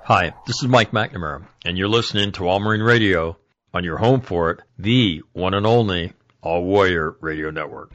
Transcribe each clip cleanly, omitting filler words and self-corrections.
Hi, this is Mike McNamara, and you're listening to All Marine Radio on your home for it, the one and only All Warrior Radio Network.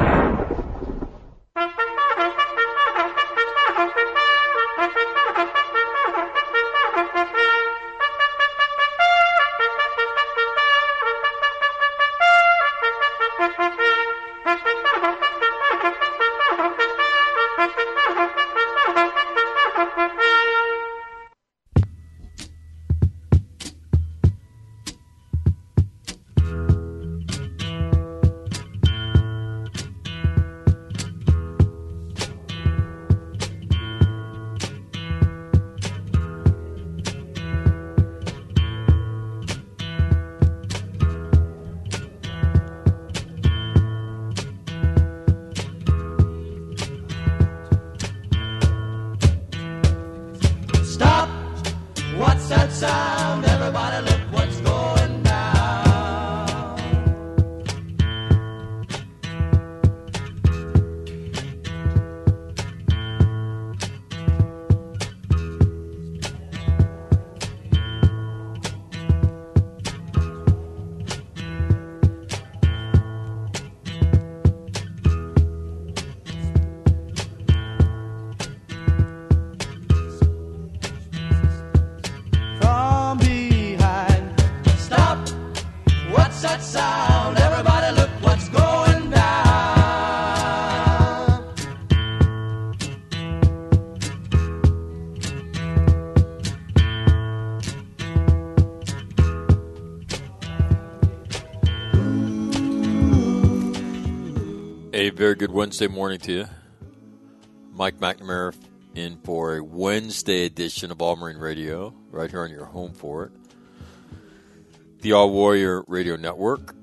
A very good Wednesday morning to you. Mike McNamara in for a Wednesday edition of All Marine Radio, right here on your home for it. The All Warrior Radio Network.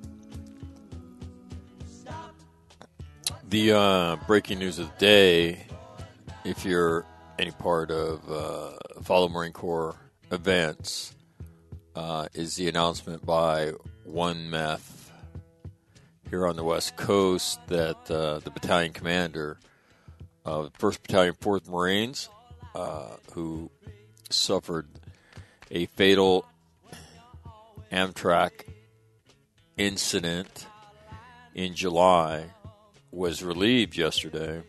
The breaking news of the day, if you're any part of Follow Marine Corps events, is the announcement by One Meth here on the West Coast that the battalion commander of 1st Battalion, 4th Marines, who suffered a fatal Amtrak incident in July, was relieved yesterday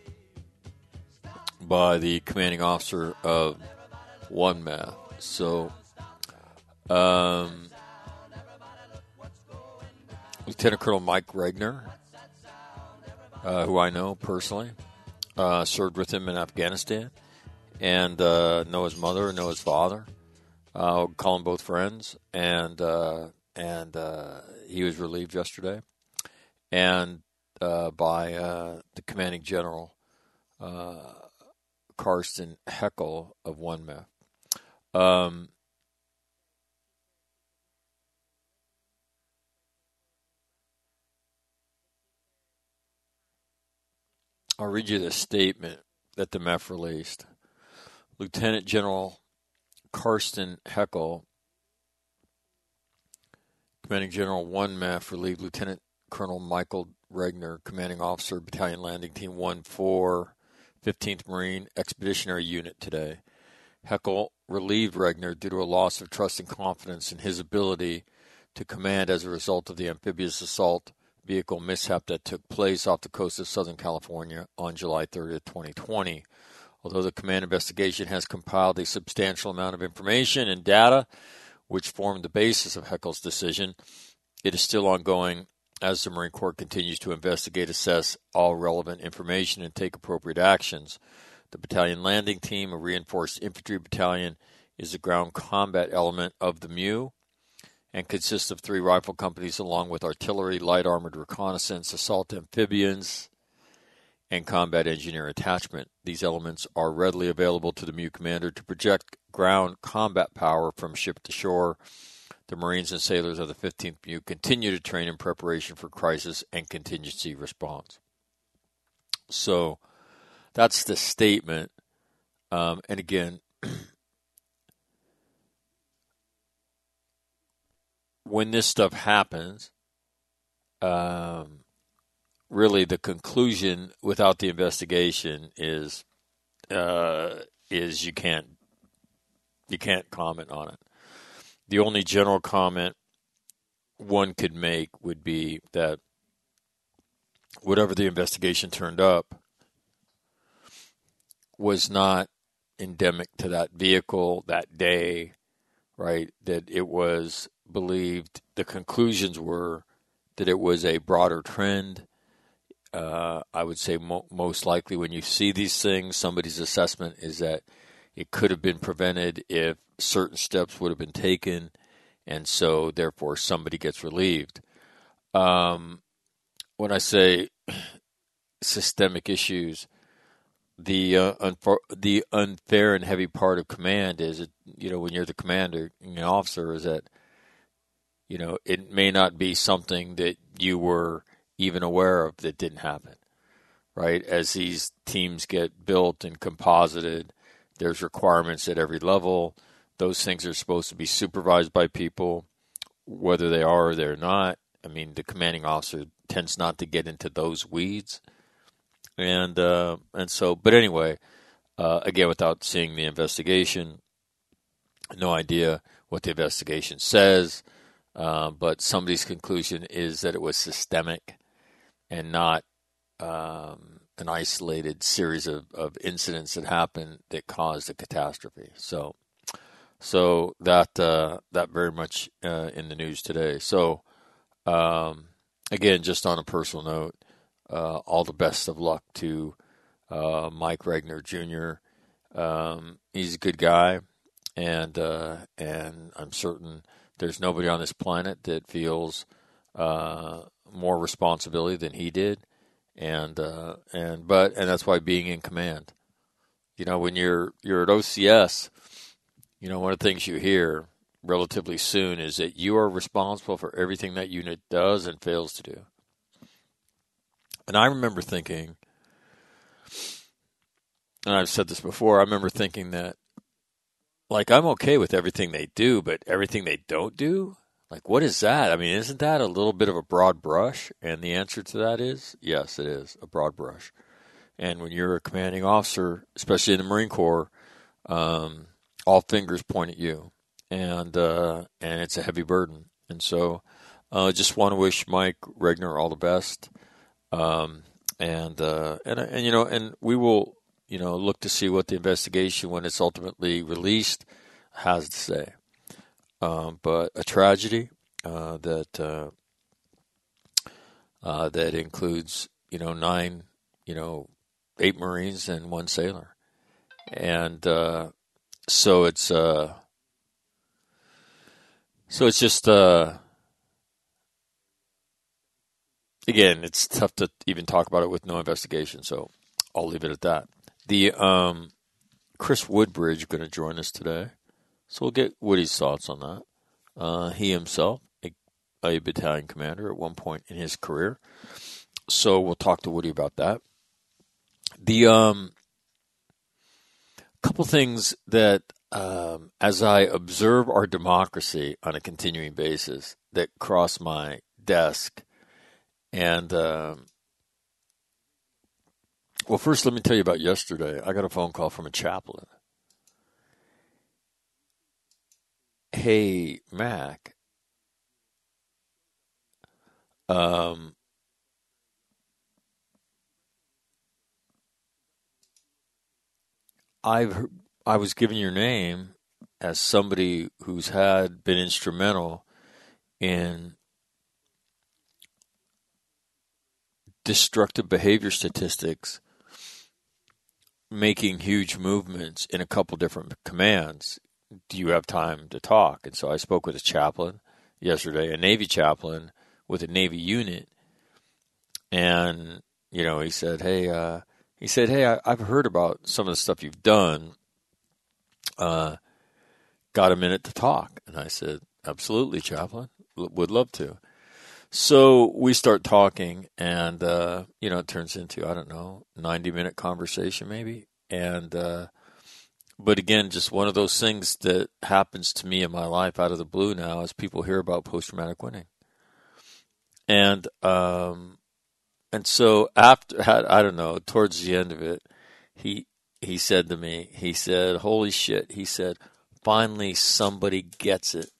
by the commanding officer of One Meth. So, Lieutenant Colonel Mike Regner, who I know personally, served with him in Afghanistan, and know his mother, know his father. Call them both friends, and he was relieved yesterday, and by the commanding general, Karsten Heckel of One Meth. I'll read you the statement that the MEF released. Lieutenant General Karsten Heckel, Commanding General One MEF, relieved Lieutenant Colonel Michael Regner, Commanding Officer, Battalion Landing Team 1-4, 15th Marine Expeditionary Unit today. Heckel relieved Regner due to a loss of trust and confidence in his ability to command as a result of the amphibious assault vehicle mishap that took place off the coast of Southern California on July 30th, 2020. Although the command investigation has compiled a substantial amount of information and data which formed the basis of Heckel's decision, it is still ongoing as the Marine Corps continues to investigate, assess all relevant information, and take appropriate actions. The battalion landing team, a reinforced infantry battalion, is the ground combat element of the MU and consists of 3 rifle companies along with artillery, light armored reconnaissance, assault amphibians, and combat engineer attachment. These elements are readily available to the MU commander to project ground combat power from ship to shore. The Marines and sailors of the 15th MU continue to train in preparation for crisis and contingency response. So that's the statement. And again, when this stuff happens, really the conclusion without the investigation is you can't You can't comment on it. The only general comment one could make would be that whatever the investigation turned up was not endemic to that vehicle that day, right? That it was believed, the conclusions were that it was a broader trend. I would say most likely when you see these things, somebody's assessment is that it could have been prevented if certain steps would have been taken, and so therefore somebody gets relieved. When I say systemic issues, the unfair and heavy part of command is, when you're the commander and an officer, is that, it may not be something that you were even aware of that didn't happen, right? As these teams get built and composited, there's requirements at every level. Those things are supposed to be supervised by people, whether they are or they're not. I mean, the commanding officer tends not to get into those weeds. And so, but anyway, again, without seeing the investigation, no idea what the investigation says, but somebody's conclusion is that it was systemic and not an isolated series of incidents that happened that caused a catastrophe. So that very much in the news today. So again, just on a personal note, all the best of luck to Mike Regner Jr. He's a good guy, and I'm certain there's nobody on this planet that feels more responsibility than he did, and that's why being in command. When you're at OCS, one of the things you hear relatively soon is that you are responsible for everything that unit does and fails to do. And I remember thinking, and I've said this before, I remember thinking that, I'm okay with everything they do, but everything they don't do? What is that? I mean, isn't that a little bit of a broad brush? And the answer to that is, yes, it is a broad brush. And when you're a commanding officer, especially in the Marine Corps, all fingers point at you. And it's a heavy burden. And so I just want to wish Mike Regner all the best. And we will, look to see what the investigation, when it's ultimately released, has to say. But a tragedy that includes, 8 Marines and 1 sailor, and so it's just again, it's tough to even talk about it with no investigation, so I'll leave it at that. The Chris Woodbridge going to join us today, so we'll get Woody's thoughts on that. He himself, a battalion commander at one point in his career, so we'll talk to Woody about that. The couple things that, as I observe our democracy on a continuing basis, that cross my desk. And, well, first let me tell you about yesterday. I got a phone call from a chaplain. Hey, Mac, I was given your name as somebody who's been instrumental in destructive behavior statistics, making huge movements in a couple different commands. Do you have time to talk? And so I spoke with a chaplain yesterday, a Navy chaplain with a Navy unit, and he said, "Hey, I've heard about some of the stuff you've done. Got a minute to talk?" And I said, "Absolutely, chaplain. Would love to." So we start talking, and it turns into, 90-minute conversation maybe. And but again, just one of those things that happens to me in my life out of the blue now, as people hear about post-traumatic winning. And so after, towards the end of it, he said to me, he said, "Holy shit," he said, Finally, somebody gets it.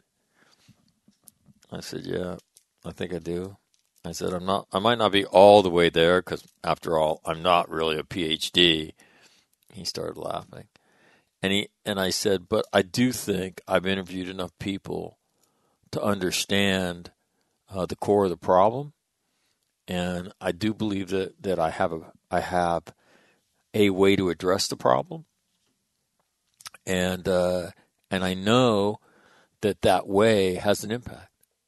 I said, yeah, I think I do. I said, I might not be all the way there because, after all, I'm not really a PhD. He started laughing. And I said, but I do think I've interviewed enough people to understand the core of the problem. And I do believe that I have a way to address the problem. And I know that way has an impact.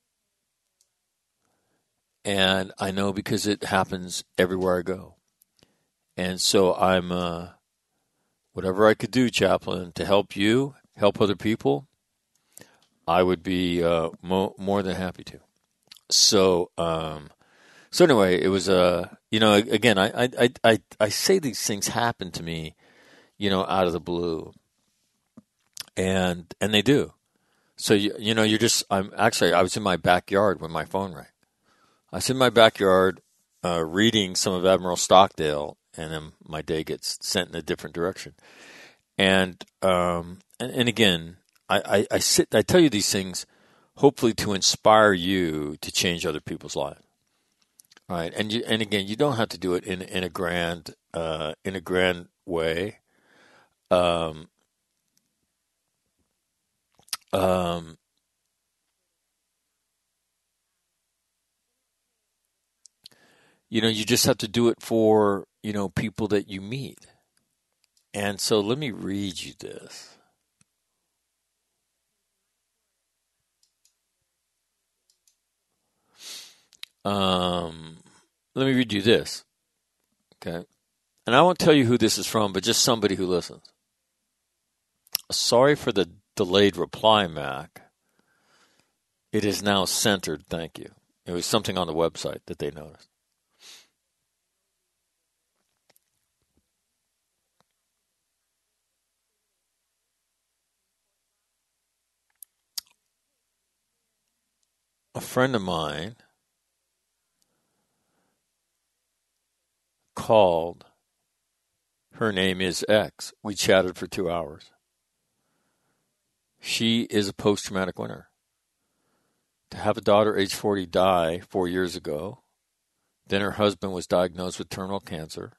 And I know because it happens everywhere I go. And so I'm, whatever I could do, Chaplain, to help you, help other people, I would be more than happy to. So anyway, it was, again, I say these things happen to me, out of the blue. And they do. So, you're just, I was in my backyard when my phone rang. I was in my backyard reading some of Admiral Stockdale, and then my day gets sent in a different direction. And again, I tell you these things hopefully to inspire you to change other people's lives. All right, and again, you don't have to do it in a grand way. You just have to do it for, people that you meet. And so let me read you this. Let me read you this. Okay. And I won't tell you who this is from, but just somebody who listens. Sorry for the delayed reply, Mac. It is now centered, thank you. It was something on the website that they noticed. A friend of mine called. Her name is X. We chatted for 2 hours. She is a post-traumatic winner. To have a daughter age 40 die 4 years ago, then her husband was diagnosed with terminal cancer.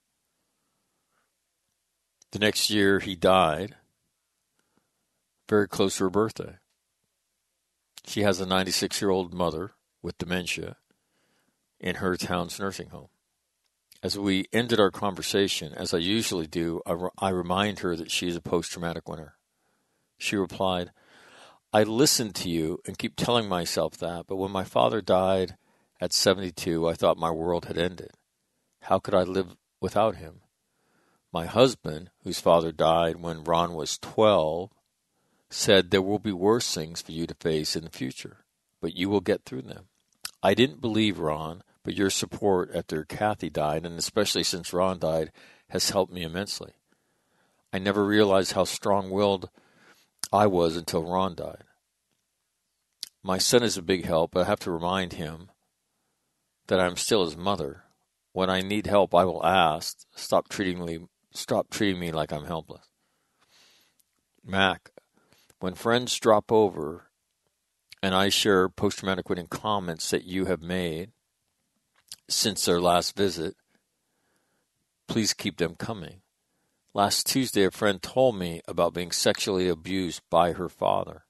The next year he died, very close to her birthday. She has a 96-year-old mother with dementia in her town's nursing home. As we ended our conversation, as I usually do, I remind her that she is a post-traumatic winner. She replied, I listened to you and keep telling myself that, but when my father died at 72, I thought my world had ended. How could I live without him? My husband, whose father died when Ron was 12, said there will be worse things for you to face in the future, but you will get through them. I didn't believe Ron, but your support after Kathy died, and especially since Ron died, has helped me immensely. I never realized how strong-willed I was until Ron died. My son is a big help, but I have to remind him that I'm still his mother. When I need help, I will ask. Stop treating me like I'm helpless. Mac, when friends drop over and I share post-traumatic winning comments that you have made since their last visit, please keep them coming. Last Tuesday, a friend told me about being sexually abused by her father.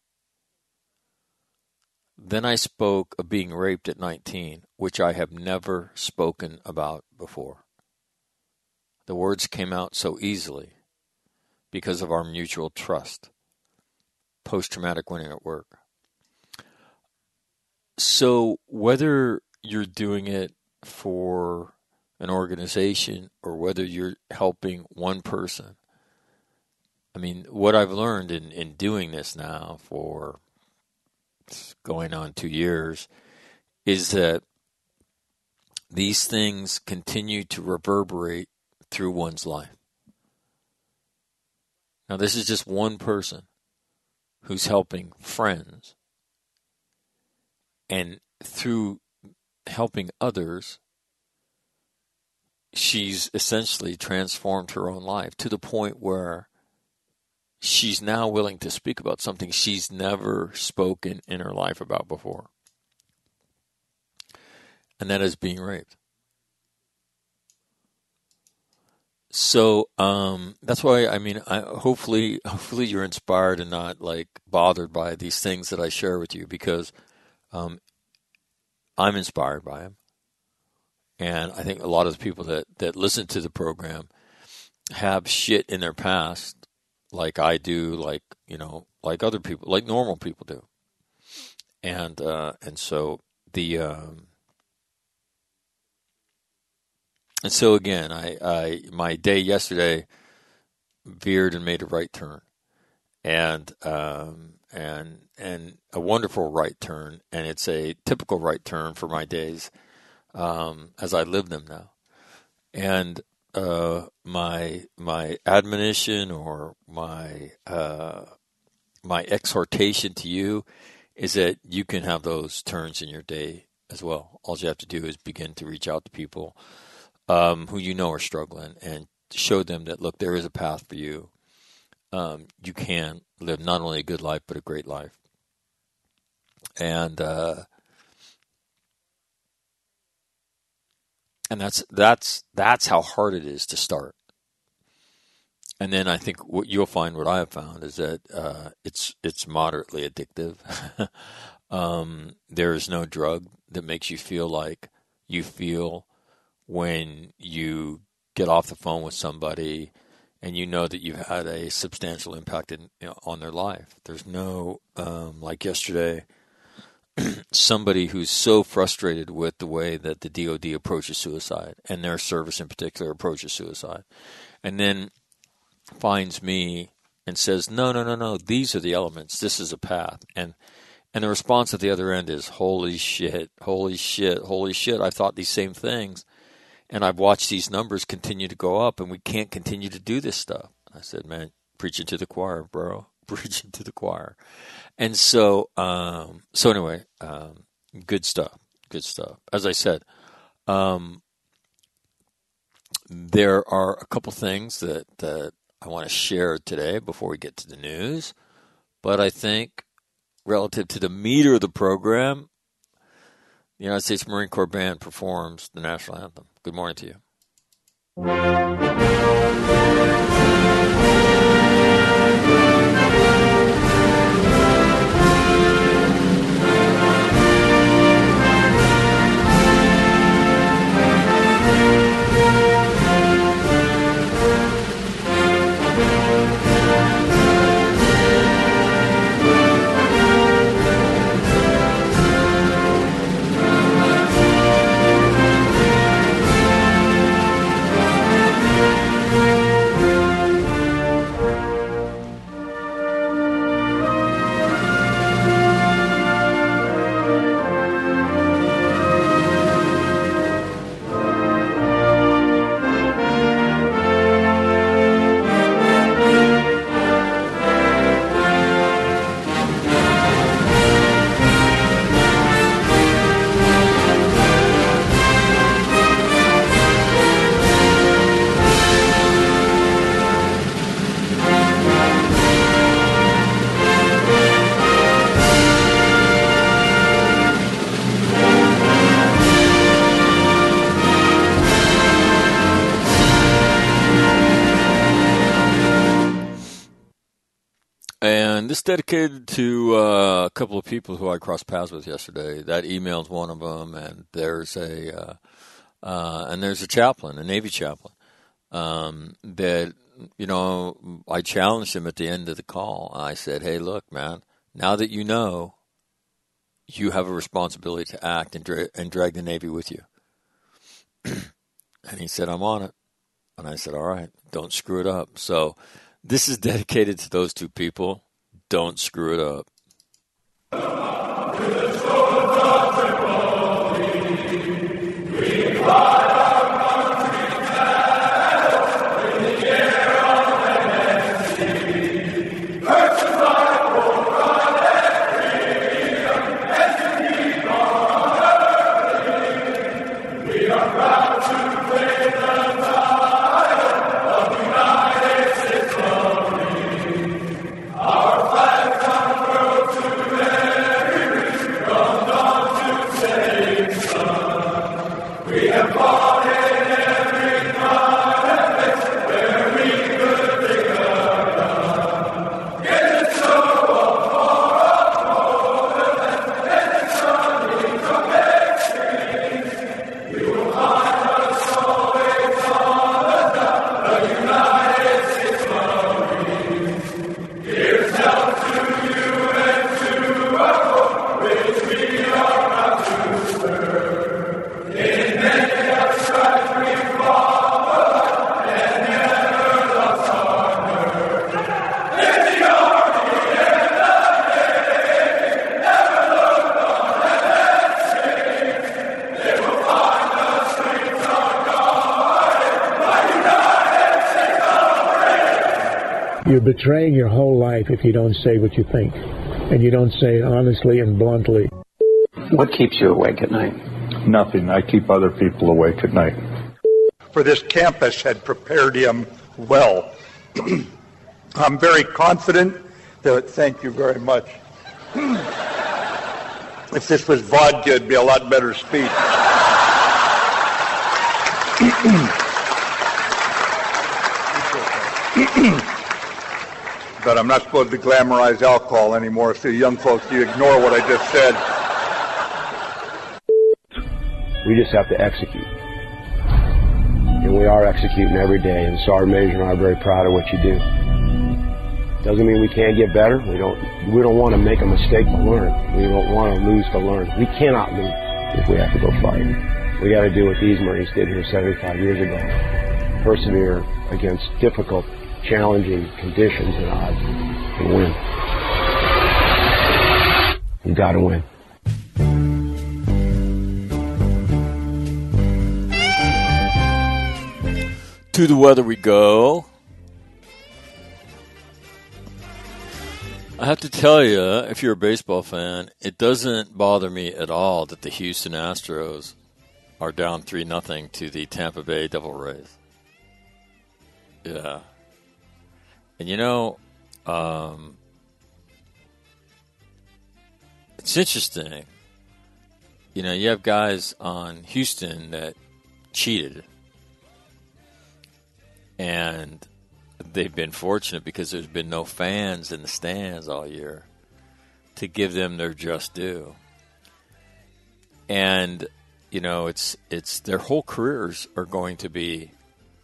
Then I spoke of being raped at 19, which I have never spoken about before. The words came out so easily because of our mutual trust. Post-traumatic winning at work. So whether you're doing it for an organization or whether you're helping one person, I mean, what I've learned in doing this now for going on 2 years is that these things continue to reverberate through one's life. Now, this is just one person who's helping friends, and through helping others, she's essentially transformed her own life to the point where she's now willing to speak about something she's never spoken in her life about before. And that is being raped. So that's why, hopefully you're inspired and not like bothered by these things that I share with you, because I'm inspired by them. And I think a lot of the people that listen to the program have shit in their past, like I do, like other people, like normal people do. And so And so again, my day yesterday veered and made a right turn, and a wonderful right turn, and it's a typical right turn for my days as I live them now. And my admonition or my exhortation to you is that you can have those turns in your day as well. All you have to do is begin to reach out to people who you know are struggling, and show them that, look, there is a path for you. You can live not only a good life, but a great life. And that's how hard it is to start. And then I think what you'll find, what I have found, is that it's moderately addictive. There is no drug that makes you feel like you feel when you get off the phone with somebody and you know that you've had a substantial impact on their life. There's no, like yesterday, somebody who's so frustrated with the way that the DOD approaches suicide, and their service in particular approaches suicide, and then finds me and says, no, these are the elements, this is a path. And the response at the other end is, holy shit, I thought these same things. And I've watched these numbers continue to go up, and we can't continue to do this stuff. I said, man, preaching to the choir, bro. Preaching to the choir. And so anyway, good stuff. As I said, there are a couple things that I want to share today before we get to the news. But I think relative to the meter of the program, the United States Marine Corps Band performs the national anthem. Good morning to you. This is dedicated to a couple of people who I crossed paths with yesterday. That email's one of them, and there's a chaplain, a Navy chaplain, that I challenged him at the end of the call. I said, "Hey, look, man, now that you know, you have a responsibility to act and drag the Navy with you." And he said, "I'm on it." And I said, "All right, don't screw it up." So this is dedicated to those two people. Don't screw it up. You're betraying your whole life if you don't say what you think, and you don't say it honestly and bluntly. What keeps you awake at night? Nothing. I keep other people awake at night. For this campus had prepared him well. I'm very confident that, thank you very much. If this was vodka, it'd be a lot better speech. But I'm not supposed to glamorize alcohol anymore, so young folks, you ignore what I just said. We just have to execute. And we are executing every day, and Sergeant Major and I are very proud of what you do. Doesn't mean we can't get better. We don't want to make a mistake to learn. We don't want to lose to learn. We cannot lose if we have to go fight. We got to do what these Marines did here 75 years ago. Persevere against difficult, challenging conditions and odds and win. You got to win. To the weather we go. I have to tell you, if you're a baseball fan, it doesn't bother me at all that the Houston Astros are down 3-0 to the Tampa Bay Devil Rays. Yeah. And it's interesting. You have guys on Houston that cheated. And they've been fortunate because there's been no fans in the stands all year to give them their just due. And, it's their whole careers are going to be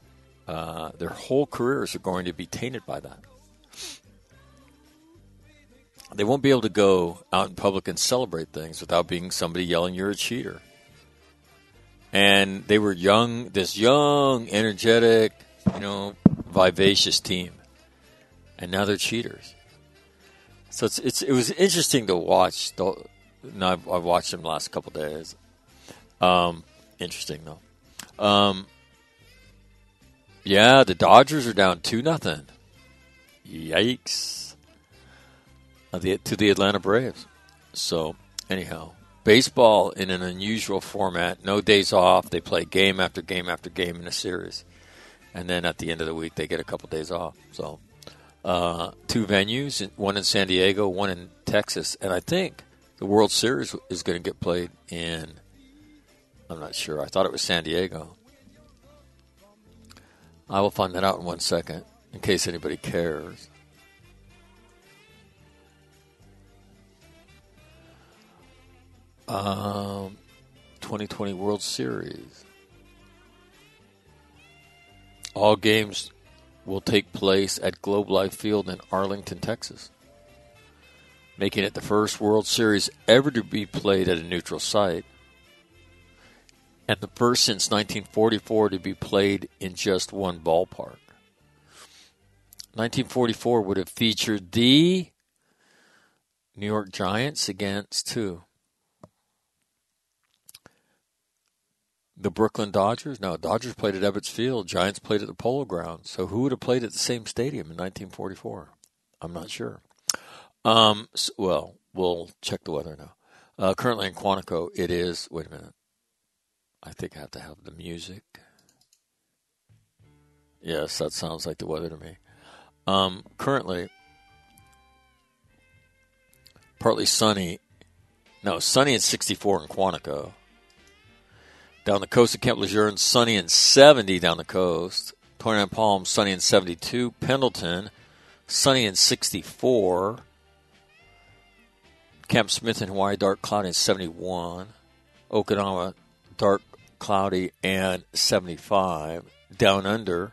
tainted by that. They won't be able to go out in public and celebrate things without being somebody yelling, "You're a cheater." And they were this young, energetic, vivacious team, and now they're cheaters. So it was interesting to watch. I've watched them the last couple of days. Interesting though. Yeah, the Dodgers are down 2-0. Yikes! To the Atlanta Braves. So anyhow, baseball in an unusual format. No days off. They play game after game after game in a series. And then at the end of the week, they get a couple days off. So 2 venues, one in San Diego, one in Texas. And I think the World Series is going to get played in, I'm not sure. I thought it was San Diego. I will find that out in 1 second, in case anybody cares. Um, 2020 World Series. All games will take place at Globe Life Field in Arlington, Texas, making it the first World Series ever to be played at a neutral site, and the first since 1944 to be played in just one ballpark. 1944 would have featured the New York Giants against who? The Brooklyn Dodgers? No, Dodgers played at Ebbets Field. Giants played at the Polo Grounds. So who would have played at the same stadium in 1944? I'm not sure. Well, we'll check the weather now. Currently in Quantico, it is, wait a minute. I think I have to have the music. Yes, that sounds like the weather to me. Currently, partly sunny. No, sunny and 64 in Quantico. Down the coast of Camp Lejeune, sunny and 70 down the coast. 29 Palms, sunny and 72. Pendleton, sunny and 64. Camp Smith in Hawaii, dark, cloudy and 71. Okinawa, dark, cloudy and 75. Down under,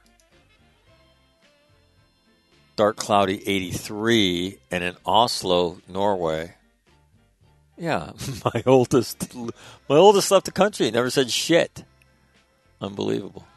dark, cloudy, 83. And in Oslo, Norway, yeah, my oldest left the country. Never said shit. Unbelievable.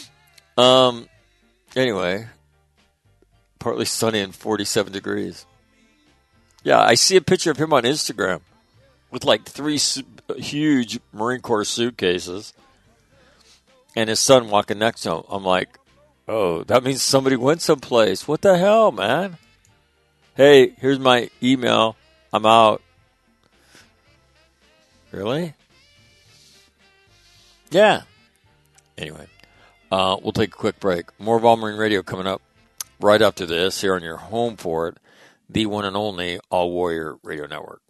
Anyway, partly sunny and 47 degrees. Yeah, I see a picture of him on Instagram with like 3 huge Marine Corps suitcases and his son walking next to him. I'm like, Oh, that means somebody went someplace. What the hell, man? Hey, here's my email. I'm out. Really? Yeah. Anyway, we'll take a quick break. More of All Marine Radio coming up right after this here on your home for it, the one and only All Warrior Radio Network.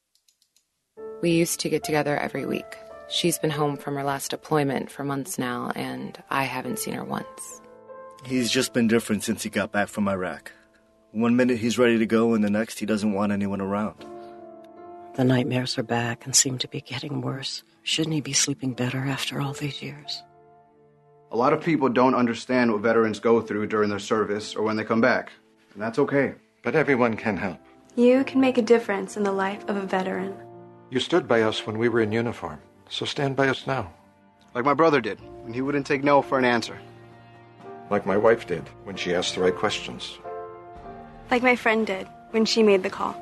We used to get together every week. She's been home from her last deployment for months now, and I haven't seen her once. He's just been different since he got back from Iraq. One minute he's ready to go, and the next he doesn't want anyone around. The nightmares are back and seem to be getting worse. Shouldn't he be sleeping better after all these years? A lot of people don't understand what veterans go through during their service or when they come back, and that's okay. But everyone can help. You can make a difference in the life of a veteran. You stood by us when we were in uniform, so stand by us now. Like my brother did, when he wouldn't take no for an answer. Like my wife did, when she asked the right questions. Like my friend did, when she made the call.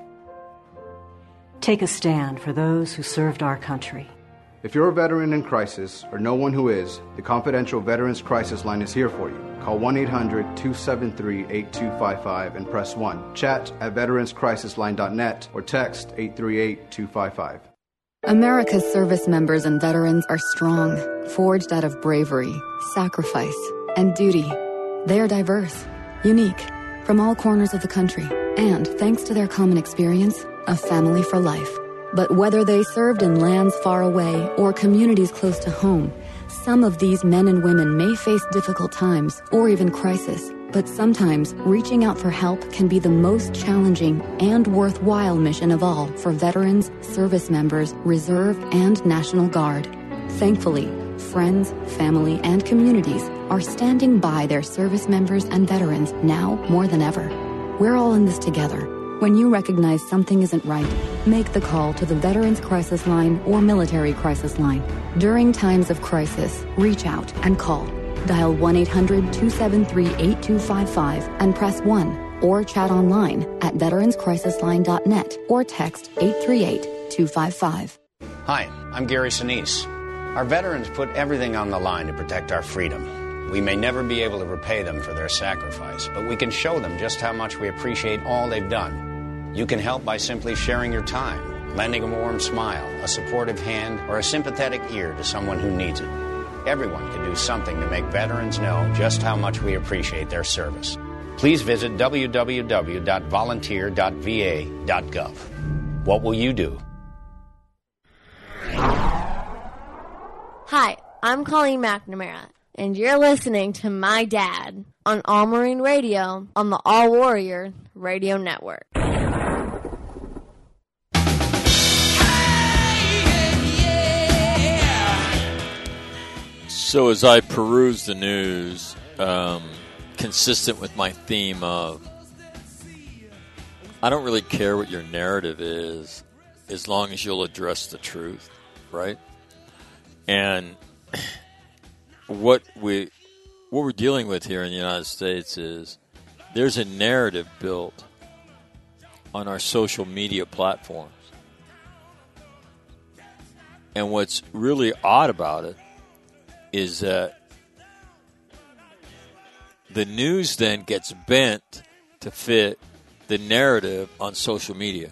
Take a stand for those who served our country. If you're a veteran in crisis, or know one who is, the confidential Veterans Crisis Line is here for you. Call 1-800-273-8255 and press 1. Chat at veteranscrisisline.net or text 838-255. America's service members and veterans are strong, forged out of bravery, sacrifice, and duty. They are diverse, unique, from all corners of the country, and, thanks to their common experience, a family for life. But whether they served in lands far away or communities close to home, some of these men and women may face difficult times or even crisis. But sometimes reaching out for help can be the most challenging and worthwhile mission of all for veterans, service members, reserve, and National Guard. Thankfully, friends, family, and communities are standing by their service members and veterans now more than ever. We're all in this together. When you recognize something isn't right, make the call to the Veterans Crisis Line or Military Crisis Line. During times of crisis, reach out and call. Dial 1-800-273-8255 and press 1, or chat online at veteranscrisisline.net or text 838-255. Hi, I'm Gary Sinise. Our veterans put everything on the line to protect our freedom. We may never be able to repay them for their sacrifice, but we can show them just how much we appreciate all they've done. You can help by simply sharing your time, lending a warm smile, a supportive hand, or a sympathetic ear to someone who needs it. Everyone can do something to make veterans know just how much we appreciate their service. Please visit www.volunteer.va.gov. What will you do? Hi, I'm Colleen McNamara, and you're listening to my dad on All Marine Radio on the All Warrior Radio Network. So as I peruse the news, consistent with my theme of, I don't really care what your narrative is, as long as you'll address the truth, right? And what we're dealing with here in the United States is there's a narrative built on our social media platforms. And what's really odd about it is that the news then gets bent to fit the narrative on social media.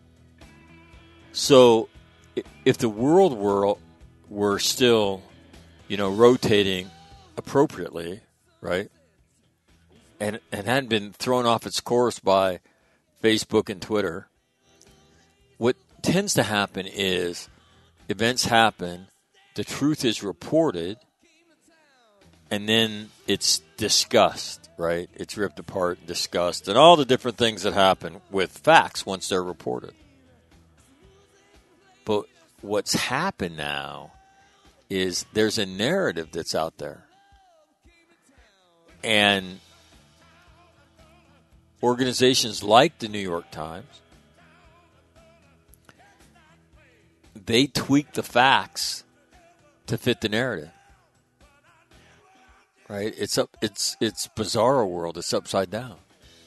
So if the world were still, rotating appropriately, right, and hadn't been thrown off its course by Facebook and Twitter, what tends to happen is events happen, the truth is reported, and then it's discussed, right? It's ripped apart and discussed, and all the different things that happen with facts once they're reported. But what's happened now is there's a narrative that's out there. And organizations like the New York Times, they tweak the facts to fit the narrative. Right? It's bizarro world. It's upside down.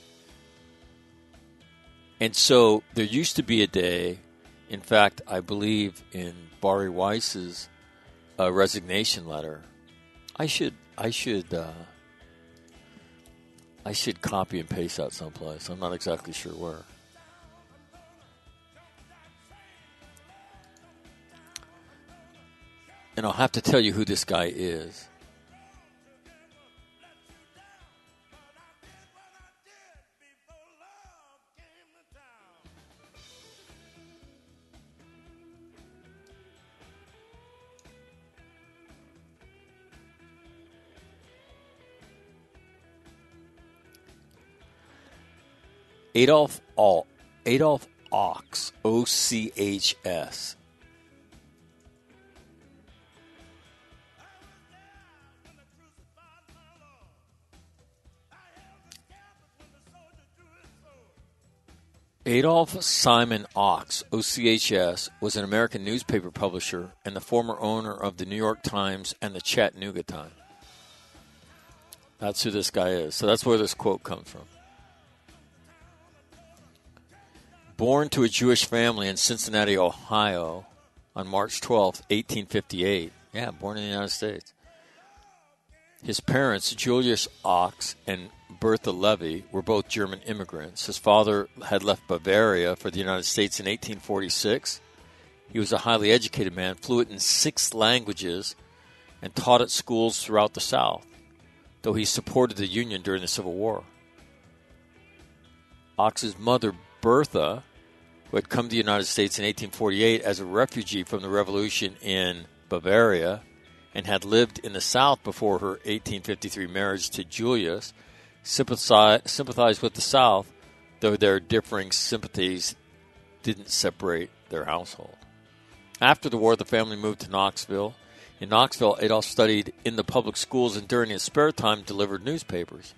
And so there used to be a day, in fact, I believe in Bari Weiss's resignation letter. I should I should copy and paste that someplace. I'm not exactly sure where. And I'll have to tell you who this guy is. Adolph Ochs, O-C-H-S. Adolph Simon Ochs, O-C-H-S, was an American newspaper publisher and the former owner of the New York Times and the Chattanooga Times. That's who this guy is. So that's where this quote comes from. Born to a Jewish family in Cincinnati, Ohio, on March 12, 1858. Yeah, born in the United States. His parents, Julius Ochs and Bertha Levy, were both German immigrants. His father had left Bavaria for the United States in 1846. He was a highly educated man, fluent in 6 languages, and taught at schools throughout the South, though he supported the Union during the Civil War. Ochs's mother, Bertha, who had come to the United States in 1848 as a refugee from the Revolution in Bavaria and had lived in the South before her 1853 marriage to Julius, sympathized with the South, though their differing sympathies didn't separate their household. After the war, the family moved to Knoxville. In Knoxville, Adolph studied in the public schools and during his spare time delivered newspapers.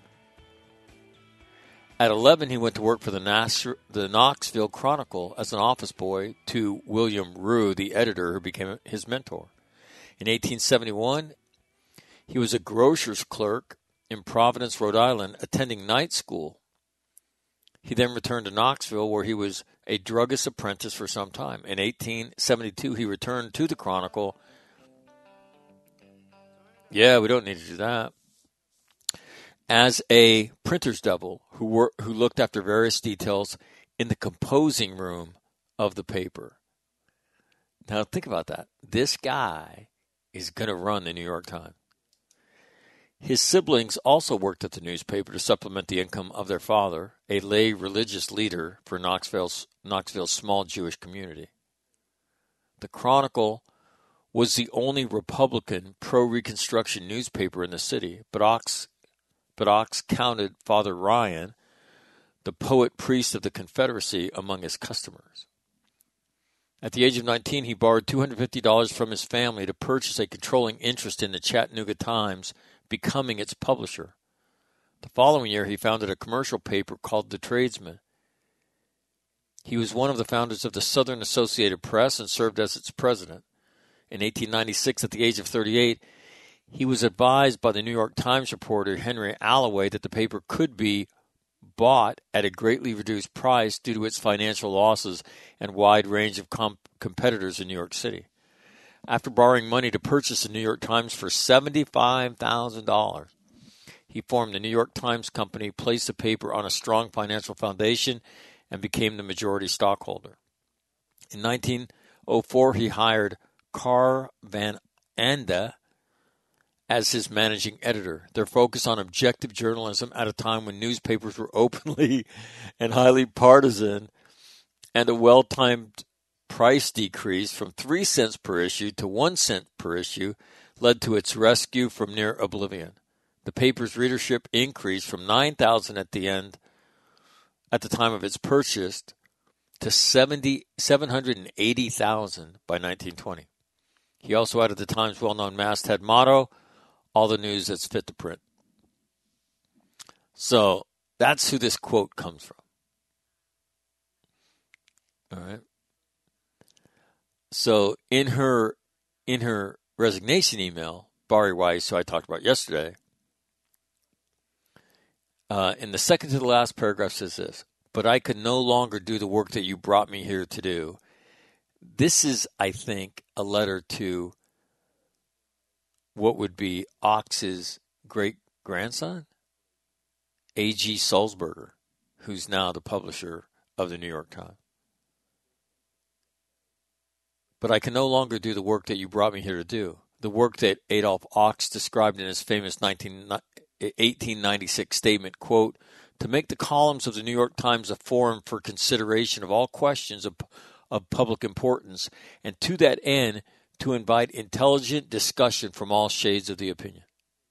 At 11, he went to work for the Knoxville Chronicle as an office boy to William Rue, the editor, who became his mentor. In 1871, he was a grocer's clerk in Providence, Rhode Island, attending night school. He then returned to Knoxville, where he was a druggist's apprentice for some time. In 1872, he returned to the Chronicle. Yeah, we don't need to do that. As a printer's double who looked after various details in the composing room of the paper. Now think about that. This guy is going to run the New York Times. His siblings also worked at the newspaper to supplement the income of their father, a lay religious leader for Knoxville's small Jewish community. The Chronicle was the only Republican pro-Reconstruction newspaper in the city, but Ochs counted Father Ryan, the poet-priest of the Confederacy, among his customers. At the age of 19, he borrowed $250 from his family to purchase a controlling interest in the Chattanooga Times, becoming its publisher. The following year, he founded a commercial paper called The Tradesman. He was one of the founders of the Southern Associated Press and served as its president. In 1896, at the age of 38, he was advised by the New York Times reporter Henry Alloway that the paper could be bought at a greatly reduced price due to its financial losses and wide range of competitors in New York City. After borrowing money to purchase the New York Times for $75,000, he formed the New York Times Company, placed the paper on a strong financial foundation, and became the majority stockholder. In 1904, he hired Carl Van Anda as his managing editor. Their focus on objective journalism at a time when newspapers were openly and highly partisan, and a well-timed price decrease from 3 cents per issue to 1 cent per issue led to its rescue from near oblivion. The paper's readership increased from 9,000 at the time of its purchase to 780,000 by 1920. He also added the Times' well-known masthead motto, "All the news that's fit to print." So that's who this quote comes from. All right. So in her resignation email, Bari Weiss, who I talked about yesterday, in the second to the last paragraph says this: "But I could no longer do the work that you brought me here to do." This is, I think, a letter to what would be Ochs's great-grandson, A.G. Sulzberger, who's now the publisher of the New York Times. But I can no longer do the work that you brought me here to do, the work that Adolf Ochs described in his famous 1896 statement, quote, to make the columns of the New York Times a forum for consideration of all questions of public importance, and to that end, to invite intelligent discussion from all shades of the opinion.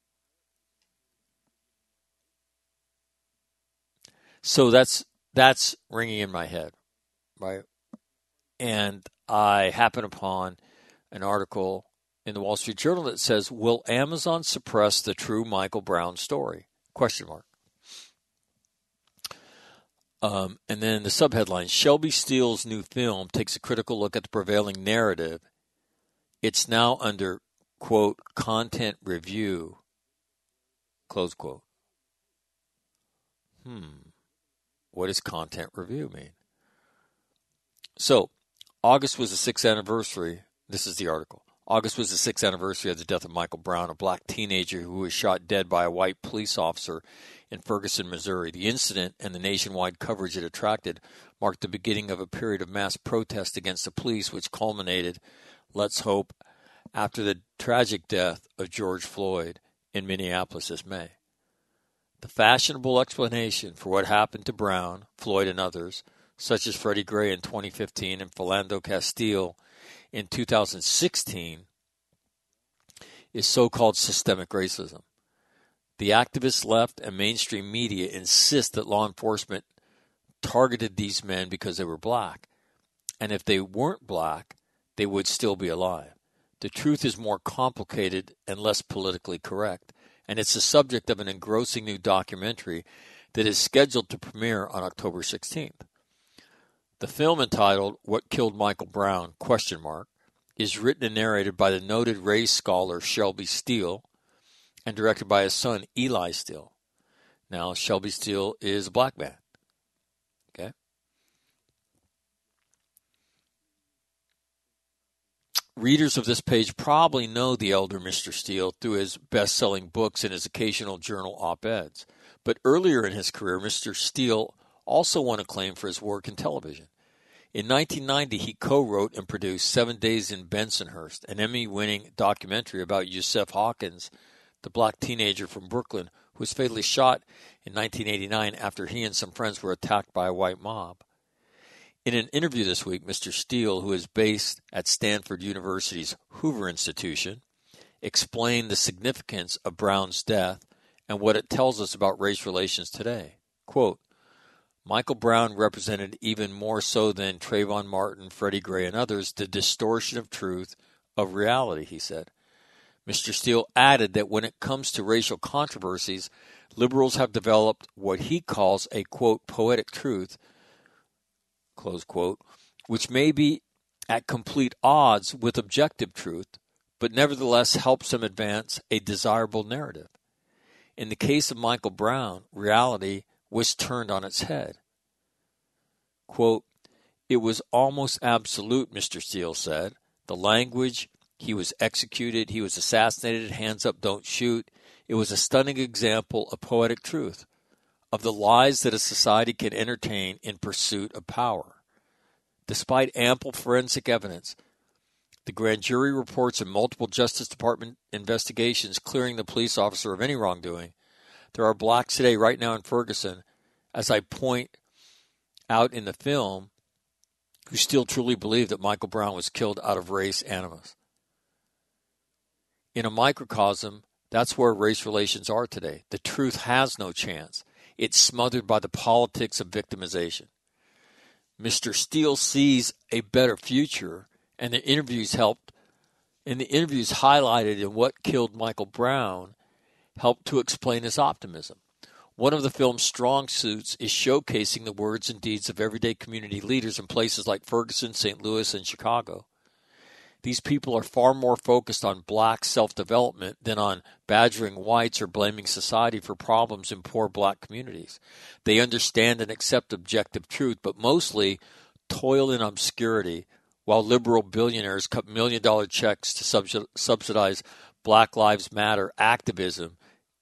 So that's ringing in my head, right? And I happen upon an article in the Wall Street Journal that says, will Amazon suppress the true Michael Brown story? Question mark. And then the subheadline, Shelby Steele's new film takes a critical look at the prevailing narrative. It's now under, quote, content review, close quote. What does content review mean? So, August was the 6th anniversary. This is the article. August was the 6th anniversary of the death of Michael Brown, a black teenager who was shot dead by a white police officer in Ferguson, Missouri. The incident and the nationwide coverage it attracted marked the beginning of a period of mass protest against the police, which culminated, let's hope, after the tragic death of George Floyd in Minneapolis this May. The fashionable explanation for what happened to Brown, Floyd, and others, such as Freddie Gray in 2015 and Philando Castile in 2016, is so-called systemic racism. The activist left and mainstream media insist that law enforcement targeted these men because they were black, and if they weren't black, they would still be alive. The truth is more complicated and less politically correct, and it's the subject of an engrossing new documentary that is scheduled to premiere on October 16th. The film, entitled What Killed Michael Brown, ? Is written and narrated by the noted race scholar Shelby Steele and directed by his son Eli Steele. Now, Shelby Steele is a black man. Okay? Readers of this page probably know the elder Mr. Steele through his best-selling books and his occasional journal op-eds. But earlier in his career, Mr. Steele also won acclaim for his work in television. In 1990, he co-wrote and produced 7 Days in Bensonhurst, an Emmy-winning documentary about Yusef Hawkins, the black teenager from Brooklyn who was fatally shot in 1989 after he and some friends were attacked by a white mob. In an interview this week, Mr. Steele, who is based at Stanford University's Hoover Institution, explained the significance of Brown's death and what it tells us about race relations today. Quote, Michael Brown represented even more so than Trayvon Martin, Freddie Gray, and others, the distortion of truth, of reality, he said. Mr. Steele added that when it comes to racial controversies, liberals have developed what he calls a, quote, poetic truth, close quote, which may be at complete odds with objective truth, but nevertheless helps them advance a desirable narrative. In the case of Michael Brown, reality was turned on its head. Quote, it was almost absolute, Mr. Steele said. The language, he was executed, he was assassinated, hands up, don't shoot. It was a stunning example of poetic truth, of the lies that a society can entertain in pursuit of power. Despite ample forensic evidence, the grand jury reports and multiple Justice Department investigations clearing the police officer of any wrongdoing, there are blacks today, right now in Ferguson, as I point out in the film, who still truly believe that Michael Brown was killed out of race animus. In a microcosm, that's where race relations are today. The truth has no chance. It's smothered by the politics of victimization. Mr. Steele sees a better future, and the interviews highlighted in What Killed Michael Brown helped to explain his optimism. One of the film's strong suits is showcasing the words and deeds of everyday community leaders in places like Ferguson, St. Louis, and Chicago. These people are far more focused on black self-development than on badgering whites or blaming society for problems in poor black communities. They understand and accept objective truth, but mostly toil in obscurity while liberal billionaires cut $1 million checks to subsidize Black Lives Matter activism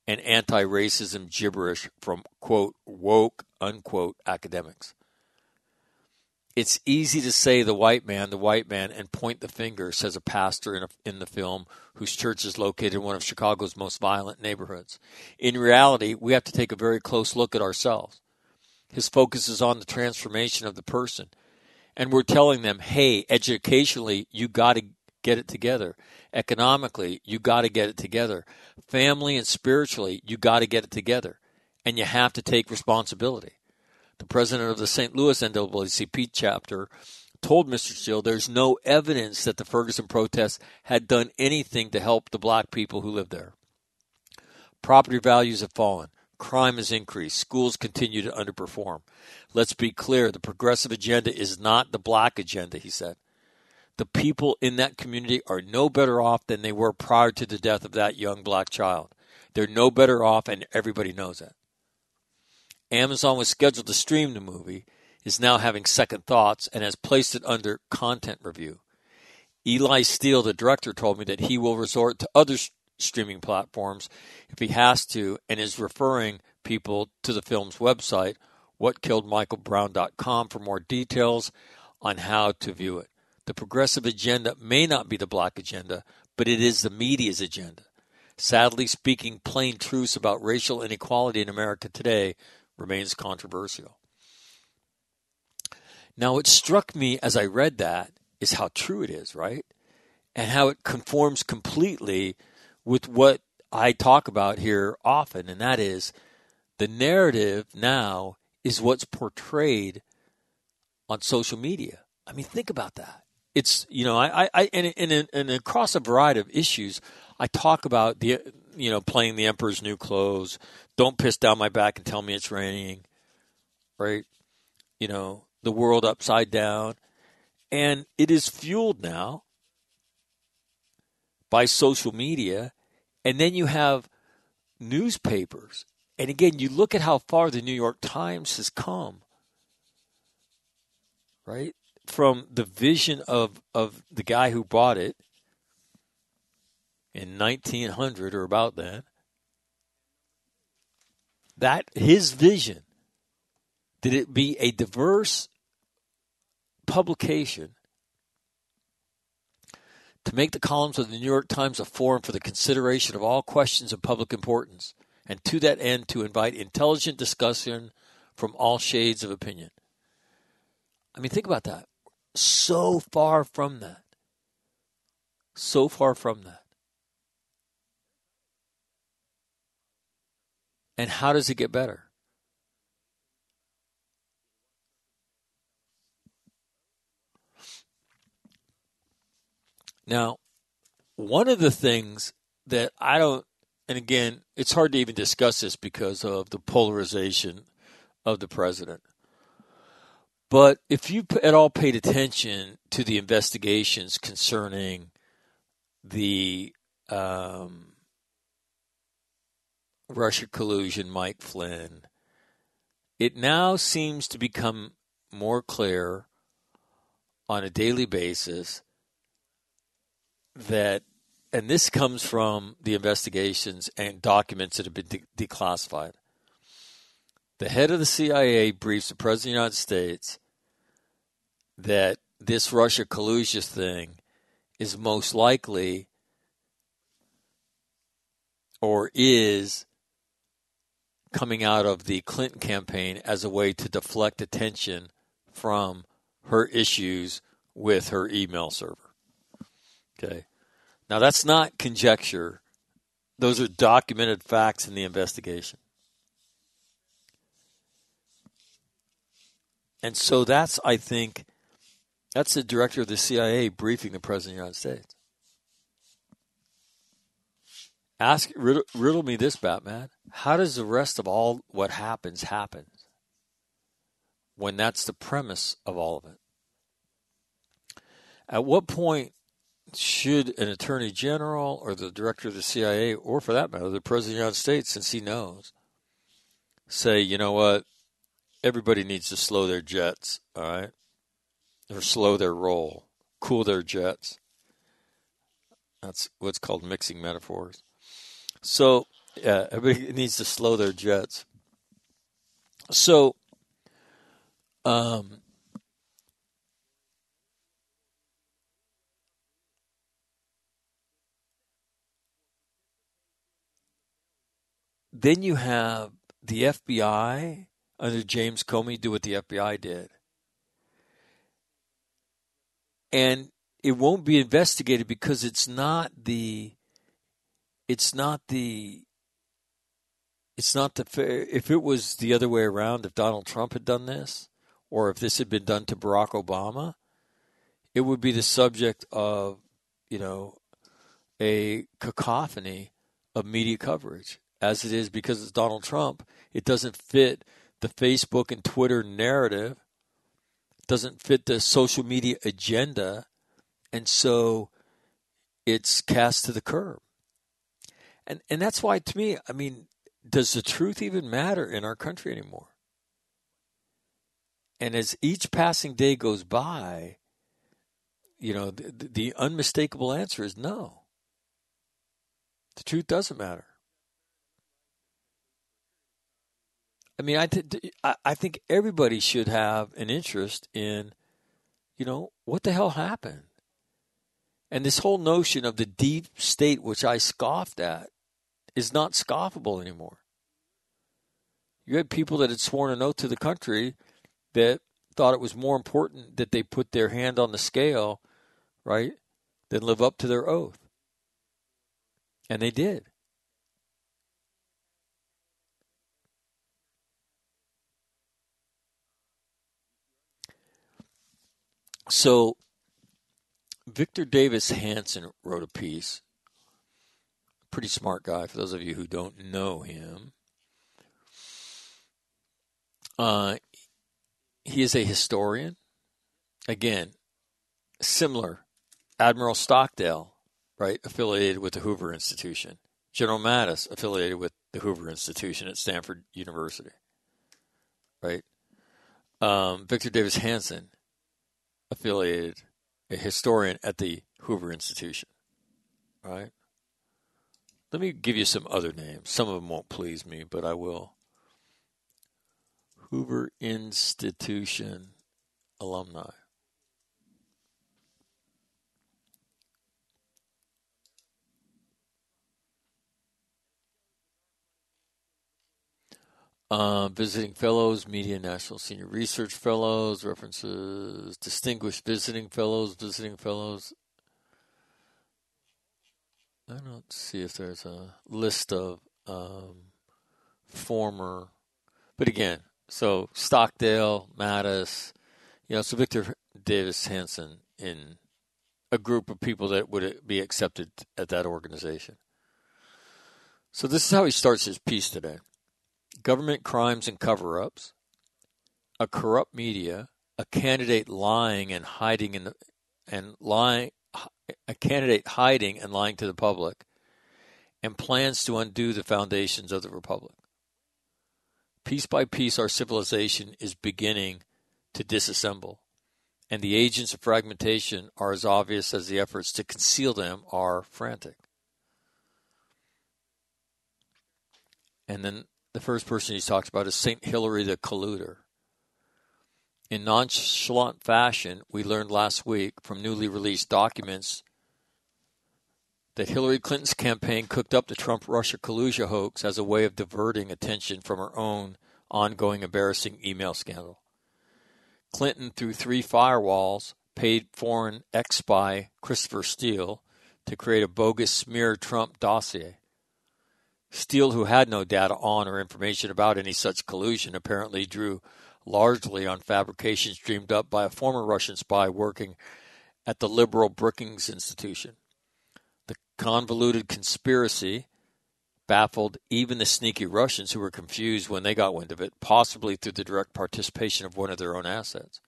and anti-racism gibberish from, quote, woke, unquote, academics. It's easy to say the white man, and point the finger, says a pastor in the film whose church is located in one of Chicago's most violent neighborhoods. In reality, we have to take a very close look at ourselves. His focus is on the transformation of the person. And we're telling them, hey, educationally, you got to get it together. Economically, you got to get it together. Family and spiritually, you got to get it together. And you have to take responsibility. The president of the St. Louis NAACP chapter told Mr. Steele there's no evidence that the Ferguson protests had done anything to help the black people who live there. Property values have fallen. Crime has increased. Schools continue to underperform. Let's be clear, the progressive agenda is not the black agenda, he said. The people in that community are no better off than they were prior to the death of that young black child. They're no better off, and everybody knows that. Amazon was scheduled to stream the movie, is now having second thoughts, and has placed it under content review. Eli Steele, the director, told me that he will resort to other streaming platforms if he has to, and is referring people to the film's website, whatkilledmichaelbrown.com, for more details on how to view it. The progressive agenda may not be the black agenda, but it is the media's agenda. Sadly, speaking plain truths about racial inequality in America today remains controversial. Now, what struck me as I read that is how true it is, right? And how it conforms completely with what I talk about here often, and that is the narrative now is what's portrayed on social media. I mean, think about that. It's, and across a variety of issues, I talk about playing the Emperor's New Clothes, don't piss down my back and tell me it's raining, right? The world upside down. And it is fueled now by social media. And then you have newspapers. And again, you look at how far the New York Times has come, right? From the vision of the guy who bought it in 1900 or about then, that his vision, did it be a diverse publication to make the columns of the New York Times a forum for the consideration of all questions of public importance, and to that end to invite intelligent discussion from all shades of opinion. I mean, think about that. So far from that. So far from that. And how does it get better? Now, one of the things that I don't, and again, it's hard to even discuss this because of the polarization of the president. But if you at all paid attention to the investigations concerning the Russia collusion, Mike Flynn, it now seems to become more clear on a daily basis that, and this comes from the investigations and documents that have been declassified. The head of the CIA briefs the President of the United States that this Russia collusion thing is most likely or is coming out of the Clinton campaign as a way to deflect attention from her issues with her email server. Okay. Now, that's not conjecture. Those are documented facts in the investigation. And so that's, I think, that's the director of the CIA briefing the President of the United States. Riddle me this, Batman. How does the rest of all what happens when that's the premise of all of it? At what point should an attorney general or the director of the CIA, or for that matter, the President of the United States, since he knows, say, you know what, everybody needs to slow their jets, all right? Or slow their roll, cool their jets. That's what's called mixing metaphors. So Yeah, everybody needs to slow their jets. So, then you have the FBI under James Comey do what the FBI did. And it won't be investigated because if it was the other way around, if Donald Trump had done this, or if this had been done to Barack Obama, it would be the subject of, a cacophony of media coverage. As it is, because it's Donald Trump, it doesn't fit the Facebook and Twitter narrative. It doesn't fit the social media agenda. And so it's cast to the curb. And that's why, to me, does the truth even matter in our country anymore? And as each passing day goes by, the unmistakable answer is no. The truth doesn't matter. I think everybody should have an interest in, what the hell happened? And this whole notion of the deep state, which I scoffed at, is not scoffable anymore. You had people that had sworn an oath to the country that thought it was more important that they put their hand on the scale, right, than live up to their oath. And they did. So Victor Davis Hanson wrote a piece. Pretty smart guy, for those of you who don't know him. He is a historian. Again, similar. Admiral Stockdale, right, affiliated with the Hoover Institution. General Mattis, affiliated with the Hoover Institution at Stanford University. Right? Victor Davis Hanson, affiliated, a historian at the Hoover Institution. Right? Let me give you some other names. Some of them won't please me, but I will. Hoover Institution alumni. Visiting Fellows, Media National Senior Research Fellows, references, Distinguished Visiting Fellows. I don't see if there's a list of former, but again, so Stockdale, Mattis, so Victor Davis Hanson in a group of people that would be accepted at that organization. So this is how he starts his piece today. Government crimes and cover-ups, a corrupt media, a candidate lying and hiding a candidate hiding and lying to the public, and plans to undo the foundations of the republic. Piece by piece, our civilization is beginning to disassemble, and the agents of fragmentation are as obvious as the efforts to conceal them are frantic. And then the first person he talks about is St. Hillary the Colluder. In nonchalant fashion, we learned last week from newly released documents that Hillary Clinton's campaign cooked up the Trump-Russia collusion hoax as a way of diverting attention from her own ongoing embarrassing email scandal. Clinton, through 3 firewalls, paid foreign ex-spy Christopher Steele to create a bogus smear Trump dossier. Steele, who had no data on or information about any such collusion, apparently drew largely on fabrications dreamed up by a former Russian spy working at the liberal Brookings Institution. The convoluted conspiracy baffled even the sneaky Russians who were confused when they got wind of it, possibly through the direct participation of one of their own assets.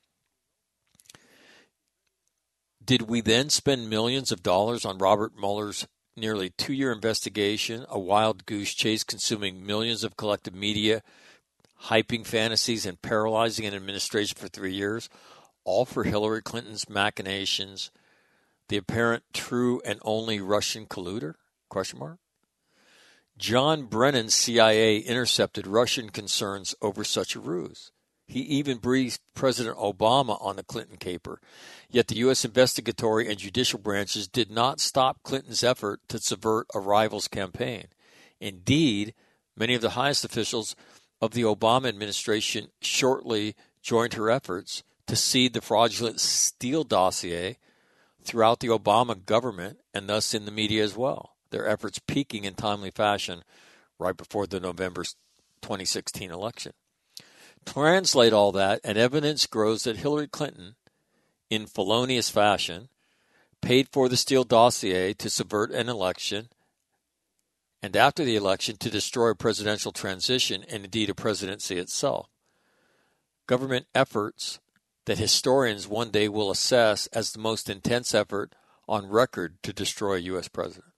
Did we then spend millions of dollars on Robert Mueller's nearly 2-year investigation, a wild goose chase consuming millions of collective media, hyping fantasies, and paralyzing an administration for 3 years, all for Hillary Clinton's machinations, the apparent true and only Russian colluder? ? John Brennan's CIA intercepted Russian concerns over such a ruse. He even briefed President Obama on the Clinton caper. Yet the U.S. investigatory and judicial branches did not stop Clinton's effort to subvert a rival's campaign. Indeed, many of the highest officials of the Obama administration shortly joined her efforts to seed the fraudulent Steele dossier throughout the Obama government and thus in the media as well, their efforts peaking in timely fashion right before the November 2016 election. Translate all that, and evidence grows that Hillary Clinton, in felonious fashion, paid for the Steele dossier to subvert an election, and after the election to destroy a presidential transition and indeed a presidency itself. Government efforts that historians one day will assess as the most intense effort on record to destroy a U.S. president.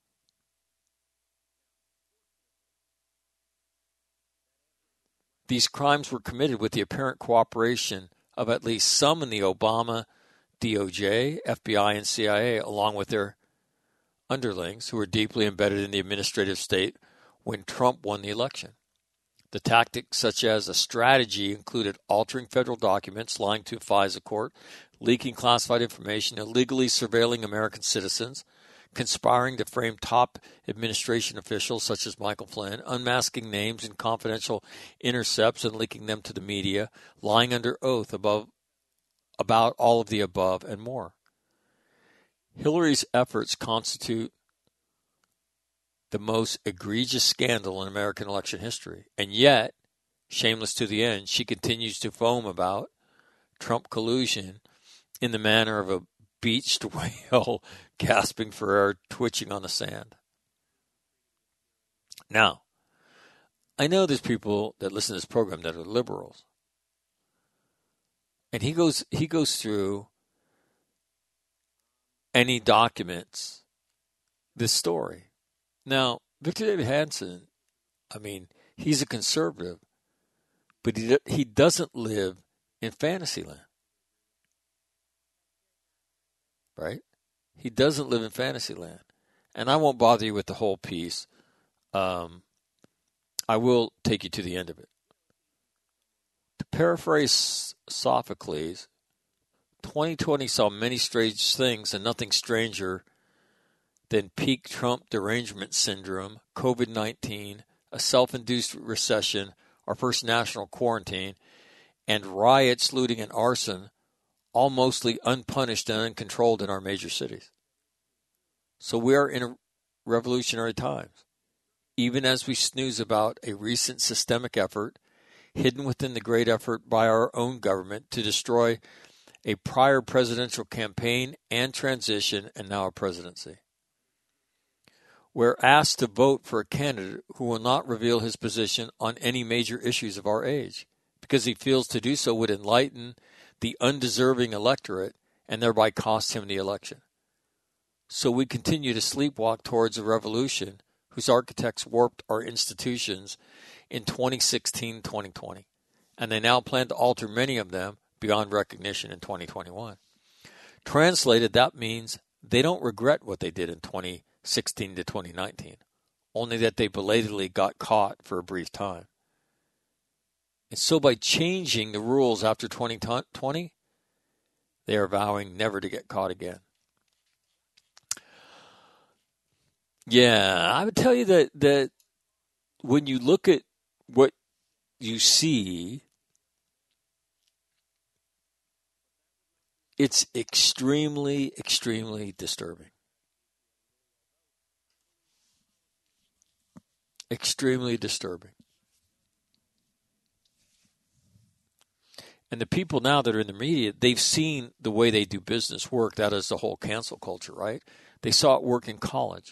These crimes were committed with the apparent cooperation of at least some in the Obama DOJ, FBI, and CIA, along with their underlings who were deeply embedded in the administrative state when Trump won the election. The tactics such as a strategy included altering federal documents, lying to a FISA court, leaking classified information, illegally surveilling American citizens, conspiring to frame top administration officials such as Michael Flynn, unmasking names in confidential intercepts and leaking them to the media, lying under oath about all of the above and more. Hillary's efforts constitute the most egregious scandal in American election history, and yet, shameless to the end, she continues to foam about Trump collusion in the manner of a beached whale gasping for air, twitching on the sand. Now, I know there's people that listen to this program that are liberals, and he goes through and he documents this story. Now, Victor David Hanson, I mean, he's a conservative, but he doesn't live in Fantasyland, right? He doesn't live in Fantasyland. And I won't bother you with the whole piece. I will take you to the end of it. To paraphrase Sophocles, 2020 saw many strange things and nothing stranger than peak Trump derangement syndrome, COVID-19, a self-induced recession, our first national quarantine, and riots, looting, and arson, all mostly unpunished and uncontrolled in our major cities. So we are in revolutionary times, even as we snooze about a recent systemic effort hidden within the great effort by our own government to destroy a prior presidential campaign and transition and now a presidency. We're asked to vote for a candidate who will not reveal his position on any major issues of our age because he feels to do so would enlighten the undeserving electorate and thereby cost him the election. So we continue to sleepwalk towards a revolution whose architects warped our institutions in 2016-2020, and they now plan to alter many of them beyond recognition in 2021. Translated, that means they don't regret what they did in 2016 to 2019, only that they belatedly got caught for a brief time. And so by changing the rules after 2020, they are vowing never to get caught again. Yeah, I would tell you that when you look at what you see, it's extremely, extremely disturbing. Extremely disturbing. And the people now that are in the media, they've seen the way they do business work. That is the whole cancel culture, right? They saw it work in college,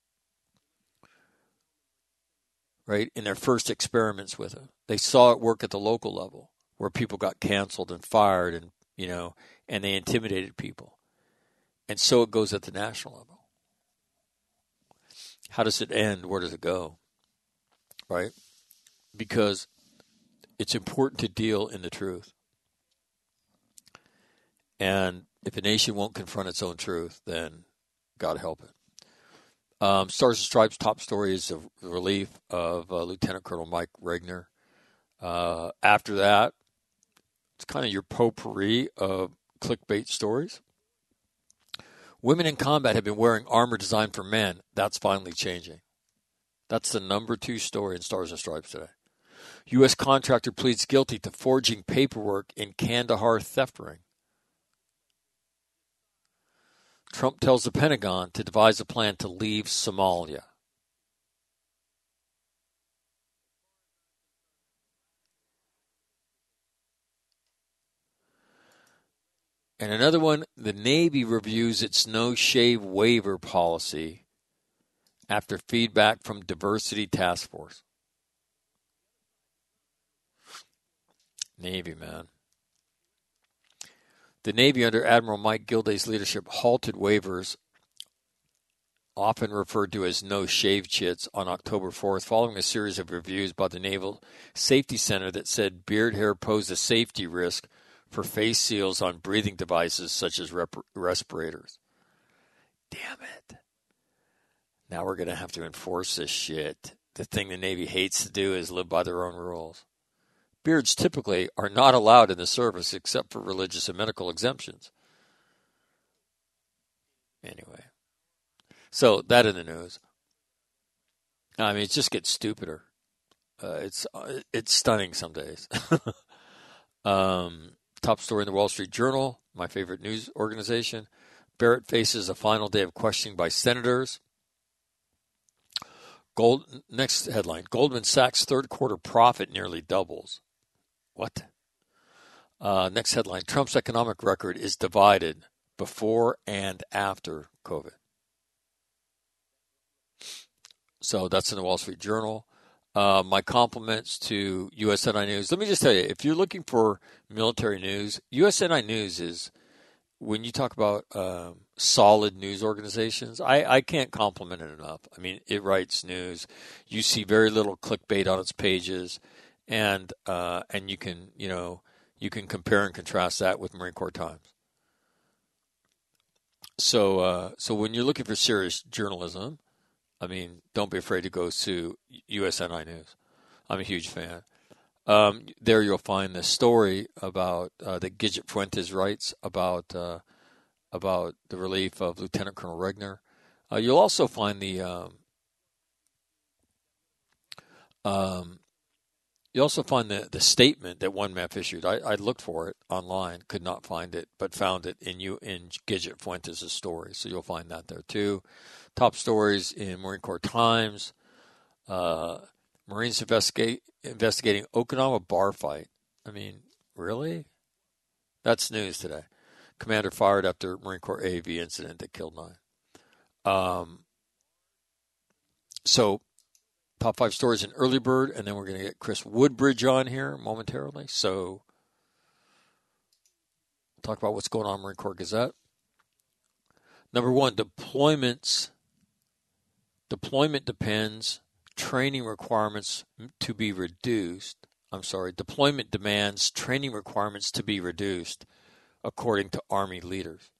right? In their first experiments with it. They saw it work at the local level where people got canceled and fired and, and they intimidated people. And so it goes at the national level. How does it end? Where does it go? Right? Because it's important to deal in the truth. And if a nation won't confront its own truth, then God help it. Stars and Stripes top story is the relief of Lieutenant Colonel Mike Regner. After that, it's kind of your potpourri of clickbait stories. Women in combat have been wearing armor designed for men. That's finally changing. That's the number 2 story in Stars and Stripes today. U.S. contractor pleads guilty to forging paperwork in Kandahar theft ring. Trump tells the Pentagon to devise a plan to leave Somalia. And another one, the Navy reviews its no-shave waiver policy after feedback from Diversity Task Force. Navy, man. The Navy under Admiral Mike Gilday's leadership halted waivers, often referred to as no-shave chits, on October 4th, following a series of reviews by the Naval Safety Center that said beard hair posed a safety risk for face seals on breathing devices such as respirators. Damn it. Now we're going to have to enforce this shit. The thing the Navy hates to do is live by their own rules. Beards typically are not allowed in the service except for religious and medical exemptions. Anyway. So, that in the news. I mean, it just gets stupider. It's stunning some days. Top story in the Wall Street Journal, my favorite news organization. Barrett faces a final day of questioning by senators. Next headline, Goldman Sachs' third quarter profit nearly doubles. What? Next headline, Trump's economic record is divided before and after COVID. So that's in the Wall Street Journal. My compliments to USNI News. Let me just tell you, if you're looking for military news, USNI News is, when you talk about solid news organizations, I can't compliment it enough. I mean, it writes news. You see very little clickbait on its pages, and you can compare and contrast that with Marine Corps Times. So when you're looking for serious journalism, I mean, don't be afraid to go to USNI News. I'm a huge fan. There you'll find the story about that Gidget Fuentes writes about the relief of Lieutenant Colonel Regner. You'll also find the statement that OneMap issued. I looked for it online, could not find it, but found it in Gidget Fuentes' story. So you'll find that there too. Top stories in Marine Corps Times. Marines investigating Okinawa bar fight. I mean, really? That's news today. Commander fired after Marine Corps AV incident that killed 9. So, top 5 stories in Early Bird, and then we're going to get Chris Woodbridge on here momentarily. So, we'll talk about what's going on in Marine Corps Gazette. Number 1, deployment depends. Training requirements to be reduced. Deployment demands training requirements to be reduced, according to Army leaders.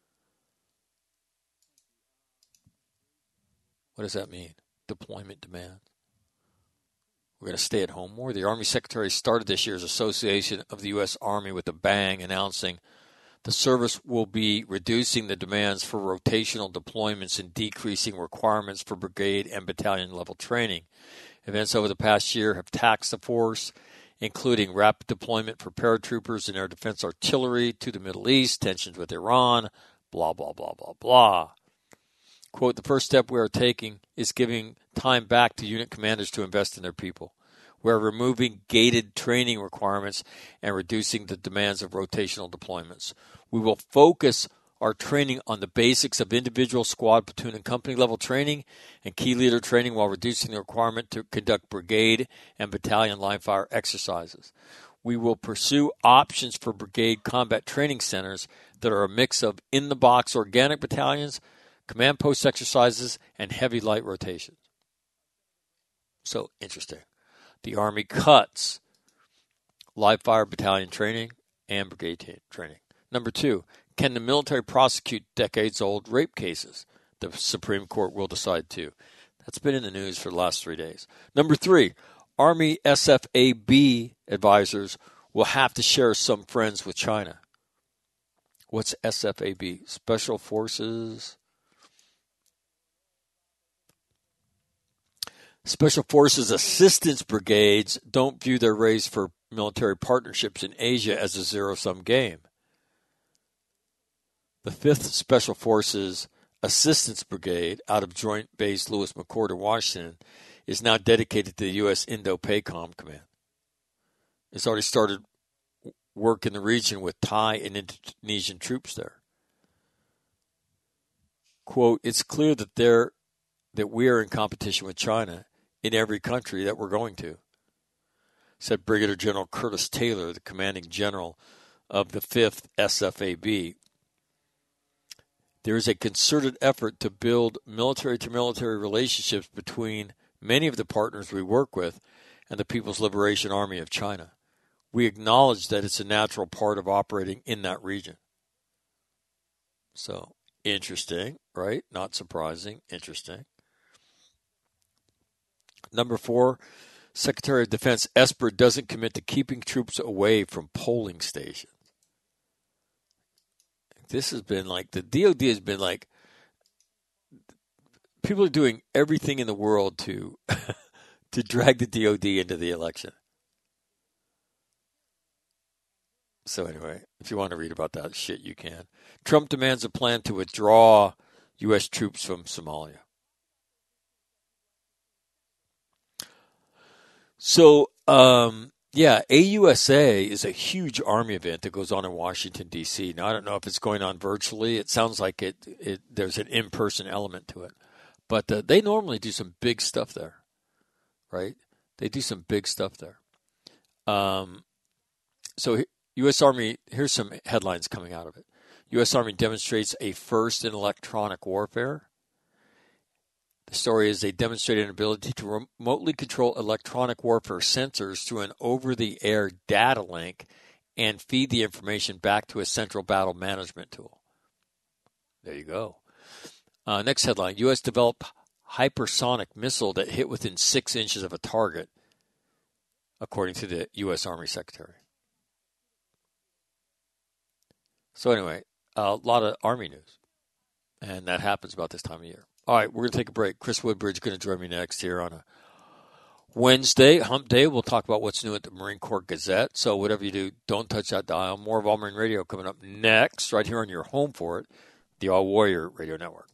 What does that mean? Deployment demands. We're going to stay at home more. The Army Secretary started this year's Association of the U.S. Army with a bang, announcing the service will be reducing the demands for rotational deployments and decreasing requirements for brigade and battalion level training. Events over the past year have taxed the force, including rapid deployment for paratroopers and air defense artillery to the Middle East, tensions with Iran, blah, blah, blah, blah, blah. Quote, the first step we are taking is giving time back to unit commanders to invest in their people. We are removing gated training requirements and reducing the demands of rotational deployments. We will focus our training on the basics of individual, squad, platoon, and company level training and key leader training while reducing the requirement to conduct brigade and battalion line fire exercises. We will pursue options for brigade combat training centers that are a mix of in-the-box organic battalions, command post exercises, and heavy light rotations. So, interesting. The Army cuts live fire battalion training and brigade training. Number 2, can the military prosecute decades-old rape cases? the Supreme Court will decide too. That's been in the news for the last 3 days. Number 3, Army SFAB advisors will have to share some friends with China. What's SFAB? Special Forces. Special Forces Assistance Brigades don't view their raise for military partnerships in Asia as a zero-sum game. The 5th Special Forces Assistance Brigade out of Joint Base Lewis McChord in Washington is now dedicated to the U.S. Indo-PACOM Command. It's already started work in the region with Thai and Indonesian troops there. Quote, it's clear that we are in competition with China in every country that we're going to, said Brigadier General Curtis Taylor, the commanding general of the 5th SFAB. There is a concerted effort to build military-to-military relationships between many of the partners we work with and the People's Liberation Army of China. We acknowledge that it's a natural part of operating in that region. So, interesting, right? Not surprising, interesting. Number 4, Secretary of Defense Esper doesn't commit to keeping troops away from polling stations. This has been like, the DOD has been like, people are doing everything in the world to drag the DOD into the election. So anyway, if you want to read about that shit, you can. Trump demands a plan to withdraw U.S. troops from Somalia. So, AUSA is a huge Army event that goes on in Washington, D.C. Now, I don't know if it's going on virtually. It sounds like there's an in-person element to it. But they normally do some big stuff there, right? They do some big stuff there. So U.S. Army, here's some headlines coming out of it. U.S. Army demonstrates a first in electronic warfare. The story is they demonstrated an ability to remotely control electronic warfare sensors through an over-the-air data link and feed the information back to a central battle management tool. There you go. Next headline, U.S. developed hypersonic missile that hit within 6 inches of a target, according to the U.S. Army Secretary. So anyway, a lot of Army news, and that happens about this time of year. All right, we're going to take a break. Chris Woodbridge is going to join me next here on a Wednesday, Hump Day. We'll talk about what's new at the Marine Corps Gazette. So whatever you do, don't touch that dial. More of All Marine Radio coming up next, right here on your home for it, the All Warrior Radio Network.